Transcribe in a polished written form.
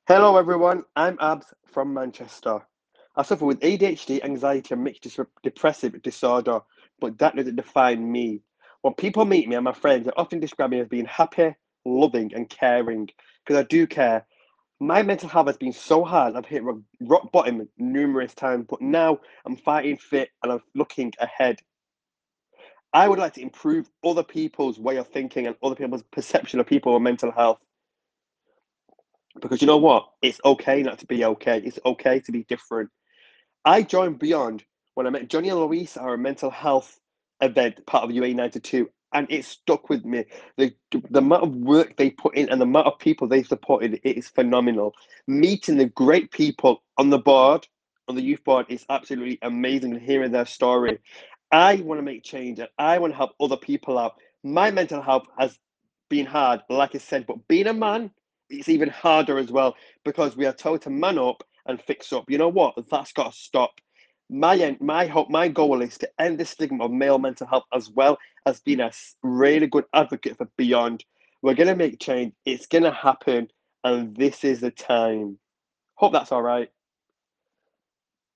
Hello everyone, I'm Abs from Manchester. I suffer with ADHD, anxiety, and mixed depressive disorder, but that doesn't define me. When people meet me and my friends, they often describe me as being happy, loving, and caring, because I do care. My mental health has been so hard, I've hit rock bottom numerous times, but now I'm fighting fit and I'm looking ahead. I would like to improve other people's way of thinking and other people's perception of people with mental health. Because you know what? It's okay not to be okay. It's okay to be different. I joined Beyond when I met Johnny and Louise at a mental health event, part of UA 92, and it stuck with me. The amount of work they put in and the amount of people they supported, it is phenomenal. Meeting the great people on the board, on the youth board, is absolutely amazing and hearing their story. I want to make change and I want to help other people out. My mental health has been hard, like I said, but being a man, it's even harder as well because we are told to man up and fix up. You know what? That's got to stop. My hope, my goal is to end the stigma of male mental health as well as being a really good advocate for Beyond. We're gonna make change. It's gonna happen, and this is the time. Hope that's all right.